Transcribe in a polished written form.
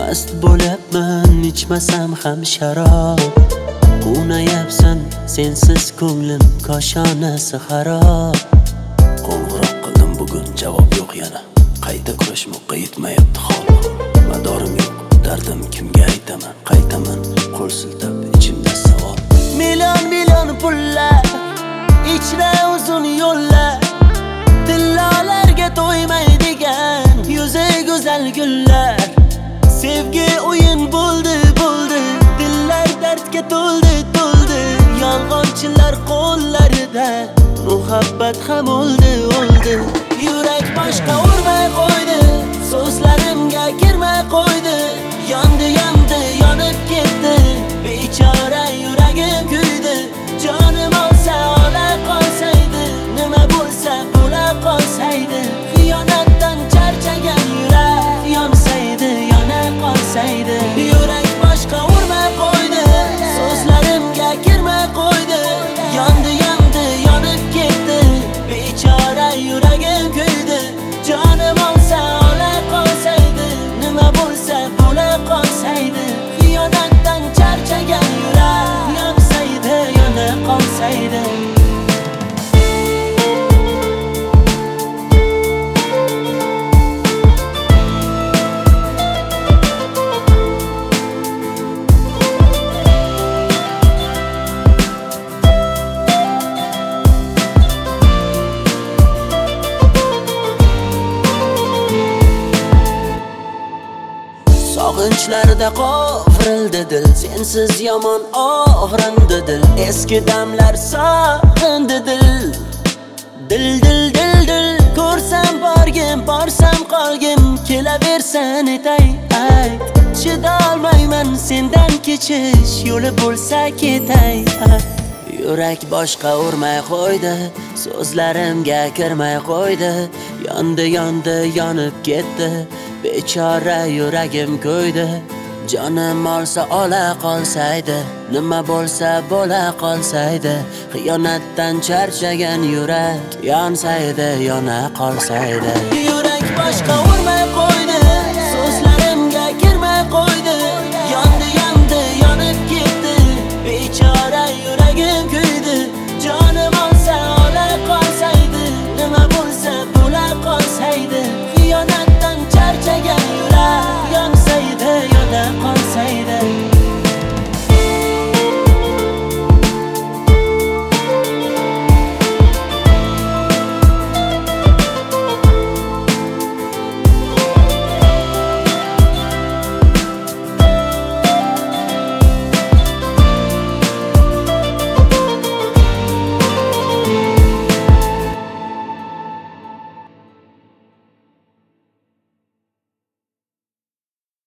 Mast bo'lyapman, ichmasam ham sharob. Quvnayapsan, sensiz ko'nglim koshonasi xarob. Qo'ng'iroq qildim bugun, javob yo'q yana. Qayta kurashmoqqa yetmayapti hol. Madorim yo'q, dardim kimga aytaman? Qaytaman, qo'l siltab ichimda savol. Million pullar, ichra uzun yo'llar, tillolarga to'ymaydigan yuzi go'zal gullar. Sevgi o'yin bo'ldi, dillar dardga to'ldi. Yolg'onchilar qo'llarida muhabbat ham o'ldi. Yurak boshqa urmay qo'ydi, so'zlarimga kirmay qo'ydi. Yondi, yonib ketdi, bechora yuragim kuydi. Jonim olsa ola qolsaydi, nima bo'lsa bo'la qolsaydi. Xiyonatdan charchagan yurak yonsaydi, yona qolsaydi. Yurak boshqa urmay qo'ydi, so'zlarimga kirmay qo'ydi. Yondi, yonib ketdi, bechora yuragim kuydi. Jonim olsa ola qolsaydi, nima bo'lsa bo'la qolsaydi. Xiyonatdan charchagan yurak yonsaydi, yona qolsaydi. Sog'inchlarda qovrildi dil, sensiz yomon og'rindi dil. Eski damlar sog'indi dil. Dil ko'rsam borgim, borsam qolgim, kelaversan ayt. Chidolmayman sendan kechish yo'li bo'lsa ketay. Yurak boshqa urmay qo'ydi, so'zlarimga kirmay qo'ydi. Yondi, yonib ketdi, bechora yuragim kuydi. Jonim olsa ola qolsaydi, nima bo'lsa bo'la qolsaydi. Xiyonatdan charchagan yurak yonsaydi, yona qolsaydi. Yurak boshqa urmay qo'ydi,